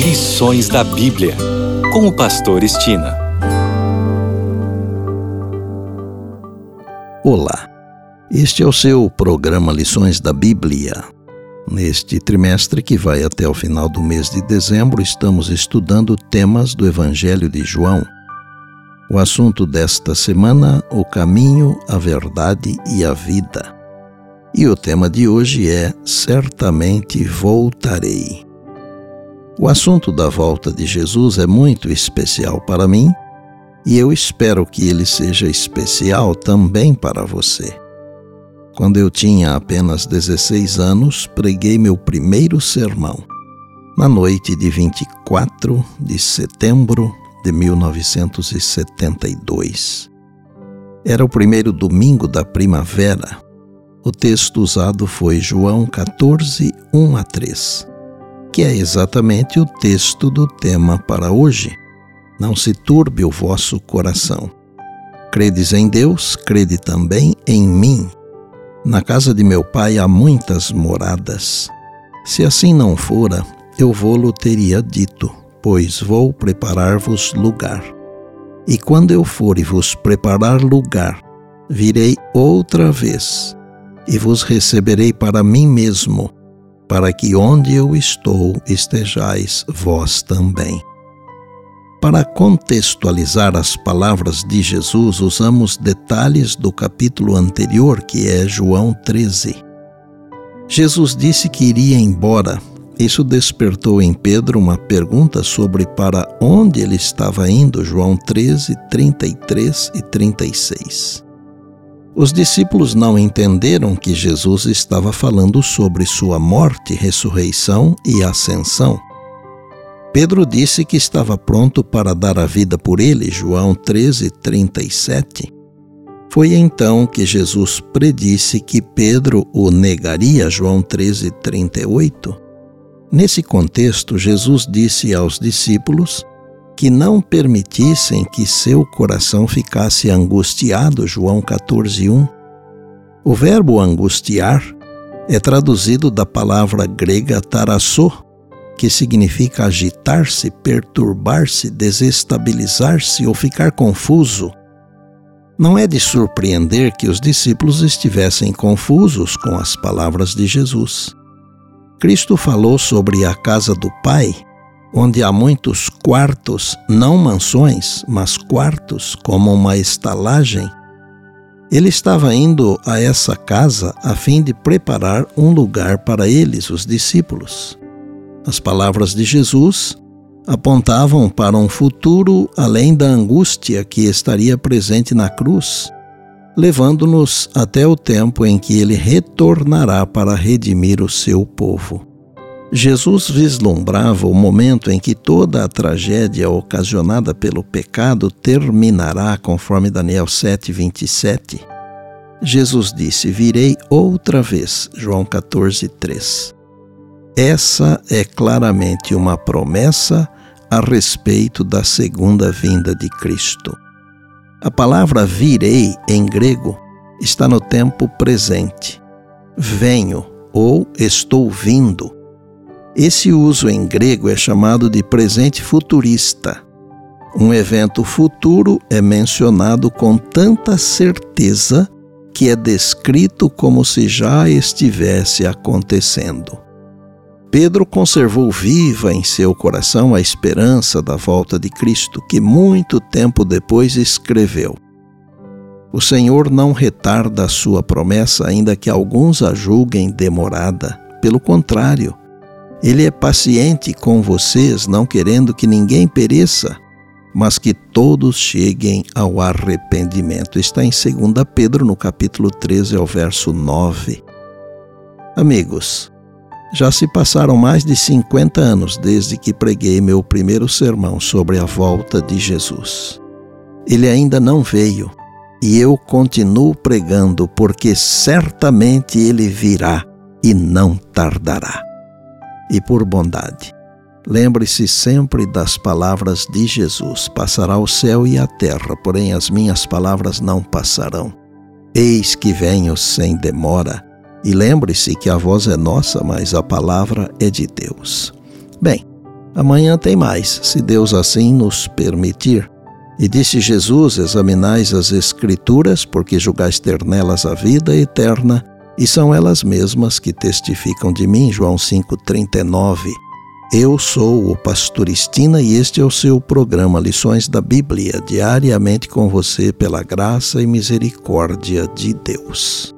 Lições da Bíblia, com o pastor Estina. Olá, este é o seu programa Lições da Bíblia. Neste trimestre que vai até o final do mês de dezembro, estamos estudando temas do Evangelho de João. O assunto desta semana, o caminho, a verdade e a vida. E o tema de hoje é Certamente Voltarei. O assunto da volta de Jesus é muito especial para mim e eu espero que ele seja especial também para você. Quando eu tinha apenas 16 anos, preguei meu primeiro sermão, na noite de 24 de setembro de 1972. Era o primeiro domingo da primavera. O texto usado foi João 14, 1-3, que é exatamente o texto do tema para hoje. Não se turbe o vosso coração. Credes em Deus, crede também em mim. Na casa de meu pai há muitas moradas. Se assim não fora, eu vô-lo teria dito, pois vou preparar-vos lugar. E quando eu for e vos preparar lugar, virei outra vez, e vos receberei para mim mesmo, para que onde eu estou estejais vós também. Para contextualizar as palavras de Jesus, usamos detalhes do capítulo anterior, que é João 13. Jesus disse que iria embora. Isso despertou em Pedro uma pergunta sobre para onde ele estava indo, João 13, 33 e 36. Os discípulos não entenderam que Jesus estava falando sobre sua morte, ressurreição e ascensão. Pedro disse que estava pronto para dar a vida por ele, João 13, 37. Foi então que Jesus predisse que Pedro o negaria, João 13, 38. Nesse contexto, Jesus disse aos discípulos que não permitissem que seu coração ficasse angustiado, João 14, 1. O verbo angustiar é traduzido da palavra grega tarassô, que significa agitar-se, perturbar-se, desestabilizar-se ou ficar confuso. Não é de surpreender que os discípulos estivessem confusos com as palavras de Jesus. Cristo falou sobre a casa do Pai, onde há muitos quartos, não mansões, mas quartos, como uma estalagem. Ele estava indo a essa casa a fim de preparar um lugar para eles, os discípulos. As palavras de Jesus apontavam para um futuro além da angústia que estaria presente na cruz, levando-nos até o tempo em que ele retornará para redimir o seu povo. Jesus vislumbrava o momento em que toda a tragédia ocasionada pelo pecado terminará, conforme Daniel 7, 27. Jesus disse, virei outra vez, João 14, 3. Essa é claramente uma promessa a respeito da segunda vinda de Cristo. A palavra virei, em grego, está no tempo presente. Venho ou estou vindo. Esse uso em grego é chamado de presente futurista. Um evento futuro é mencionado com tanta certeza que é descrito como se já estivesse acontecendo. Pedro conservou viva em seu coração a esperança da volta de Cristo, que muito tempo depois escreveu: O Senhor não retarda a sua promessa, ainda que alguns a julguem demorada. Pelo contrário, Ele é paciente com vocês, não querendo que ninguém pereça, mas que todos cheguem ao arrependimento. Está em 2 Pedro, no capítulo 13, ao verso 9. Amigos, já se passaram mais de 50 anos desde que preguei meu primeiro sermão sobre a volta de Jesus. Ele ainda não veio e eu continuo pregando porque certamente ele virá e não tardará. E por bondade, lembre-se sempre das palavras de Jesus: passará o céu e a terra, porém as minhas palavras não passarão. Eis que venho sem demora. E lembre-se que a voz é nossa, mas a palavra é de Deus. Bem, Amanhã tem mais, se Deus assim nos permitir. E disse Jesus: examinais as Escrituras, porque julgais ter nelas a vida eterna, e são elas mesmas que testificam de mim. João 5,39. Eu sou o pastor Estina e este é o seu programa Lições da Bíblia, diariamente com você pela graça e misericórdia de Deus.